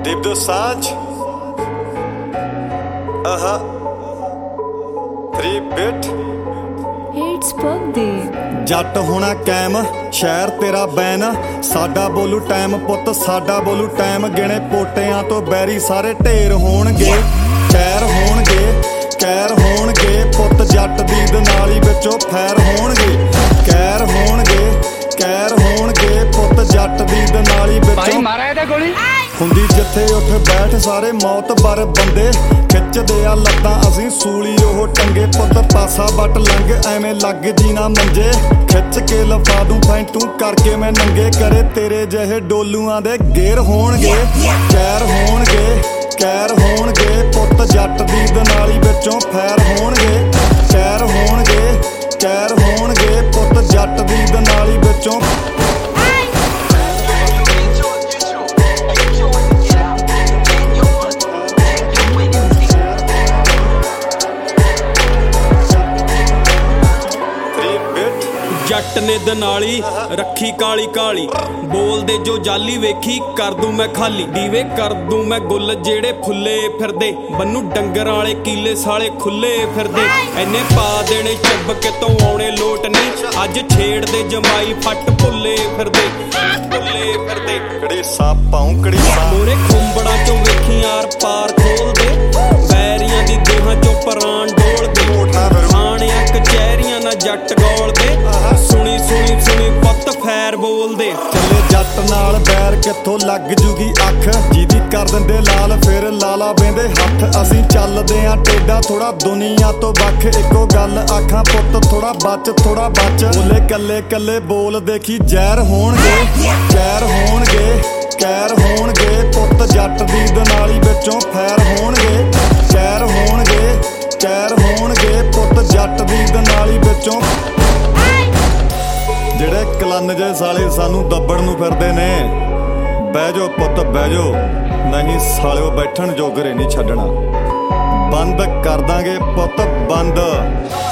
Deep Dosage. Three bit. It's birthday. ਜੱਟ ਹੋਣਾ ਕੈਮ ਸ਼ਹਿਰ ਤੇਰਾ ਬੈਨ ਸਾਡਾ ਬੋਲੂ ਟਾਈਮ ਪੁੱਤ ਸਾਡਾ ਬੋਲੂ ਟਾਈਮ ਗਿਣੇ ਪੋਟਿਆਂ ਤੋਂ ਬੈਰੀ ਸਾਰੇ ਢੇਰ ਹੋਣਗੇ ਖੈਰ ਹੋਣਗੇ ਕਹਿਰ ਹੋਣਗੇ ਪੁੱਤ ਜੱਟ ਦੀ ਦਨਾਲੀ ਵਿੱਚੋਂ ਫੈਰ ਹੋਣਗੇ ਕਹਿਰ ਹੋਣਗੇ ਕਹਿਰ ਹੋਣਗੇ ਪੁੱਤ ਜੱਟ ਦੀ ਦਨਾਲੀ ਵਿੱਚੋਂ ਮਾਰਾ ਇਹਦੇ ਗੋਲੀ ਹੁੰਦੀ ਜਿੱਥੇ ਉੱਠ ਬੈਠ ਸਾਰੇ ਮੌਤਬਰ ਬੰਦੇ ਖਿੱਚਦੇ ਆ ਲੱਤਾਂ ਅਸੀਂ ਸੂਲੀ ਉਹ ਟੰਗੇ ਪੁੱਤ ਪਾਸਾ ਵੱਟ ਲੰਘ ਐਵੇਂ ਲੱਗ ਜੀ ਨਾ ਮੰਜੇ ਖਿੱਚ ਕੇ ਲਫਾ ਦੂੰ ਫੈਂਟੂ ਕਰਕੇ ਮੈਂ ਨੰਗੇ ਕਰੇ ਤੇਰੇ ਜਿਹੇ ਡੋਲੂਆਂ ਦੇ ਗੇਰ ਹੋਣਗੇ ਕਹਿਰ ਹੋਣਗੇ ਕਹਿਰ ਹੋਣਗੇ ਪੁੱਤ ਜੱਟ ਦੀ ਦਨਾਲੀ ਵਿੱਚੋਂ ਫੈਰ ਹੋਣਗੇ ਕਹਿਰ ਹੋਣਗੇ ਕਹਿਰ ਹੋਣਗੇ ਪੁੱਤ ਜੱਟ ਦੀ ਦਨਾਲੀ ਵਿੱਚੋਂ ਜੱਟ ਨੇ ਦਨਾਲੀ ਰੱਖੀ ਕਾਲੀ ਕਾਲੀ ਬੋਲਦੇ ਜੋ ਜਾਲੀ ਵੇਖੀ ਕਰ ਦੂੰ ਮੈਂ ਖਾਲੀ ਦੀਵੇ ਕਰ ਦੂੰ ਮੈਂ ਗੁੱਲ ਜਿਹੜੇ ਫੁੱਲੇ ਫਿਰਦੇ ਬੰਨੂ ਡੰਗਰਾਂ ਵਾਲੇ ਕੀਲੇ ਸਾਲੇ ਖੁੱਲੇ ਫਿਰਦੇ ਐਨੇ ਪਾ ਦੇਣੇ ਚੱਬ ਕਿਤੋਂ ਆਉਣੇ ਲੋਟ ਨਹੀਂ ਅੱਜ ਛੇੜਦੇ ਜਮਾਈ ਫੱਟ ਭੁੱਲੇ ਫਿਰਦੇ ਕੜੀ ਸਾਪਾਂ ਕੜੀ ਮੋਰੇ ਖੁੰਬੜਾਂ ਚੋਂ ਵੇਖੀ ਆਰ ਪਾਰ ਖੋਲਦੇ ਬੈਰੀਆਂ ਦੀ ਦੇਹਾਂ ਚੋਂ ਪ੍ਰਾਣ ਡੋਲਦੇ ਆਣਿਆ ਕਚਹਿਰੀਆਂ ਨਾ ਜੱਟ ਗੋਲਦੇ ਸੁਣੀ ਸੁਣੀ ਸੁਣੀ ਪੁੱਤ ਫੈਰ ਬੋਲਦੇ ਚੱਲੇ ਜੱਟ ਨਾਲ ਬੈਰ ਕਿੱਥੋਂ ਲੱਗ ਜੂਗੀ ਅੱਖ ਜਿਹਦੀ ਕਰ ਦਿੰਦੇ ਲਾਲ ਫਿਰ ਲਾਲਾ ਬਹਿੰਦੇ ਹੱਥ ਅਸੀਂ ਚੱਲਦੇ ਆਂ ਟੇਡਾ ਥੋੜਾ ਦੁਨੀਆ ਤੋਂ ਵੱਖ ਇੱਕੋ ਗੱਲ ਆਖਾਂ ਪੁੱਤ ਥੋੜਾ ਬਚ ਬੋਲੇ ਕੱਲੇ ਕੱਲੇ ਬੋਲ ਦੇਖੀ ਜ਼ਹਿਰ ਹੋਣਗੇ ਜ਼ਹਿਰ ਹੋਣਗੇ ਕਹਿਰ ਹੋਣਗੇ ਪੁੱਤ ਜੱਟ ਦੀ ਦਨਾਲੀ ਵਿੱਚੋਂ ਫੈਰ ਹੋਣਗੇ ਜ਼ਹਿਰ ਹੋਣਗੇ ਕਹਿਰ ਹੋਣਗੇ ਪੁੱਤ ਜੱਟ ਦੀ ਦਨਾਲੀ ਵਿੱਚੋਂ ਜਿਹੜੇ ਕਲੰਨ ਜੇ ਸਾਲੇ ਸਾਨੂੰ ਦੱਬਣ ਨੂੰ ਫਿਰਦੇ ਨੇ ਬਹਿ ਜਾਓ ਪੁੱਤ ਬਹਿ ਜਾਓ ਨਹੀਂ ਸਾਲਿਓ ਬੈਠਣ ਜੋਗਰੇ ਨਹੀਂ ਛੱਡਣਾ ਬੰਦ ਕਰ ਦਾਂਗੇ ਪੁੱਤ ਬੰਦ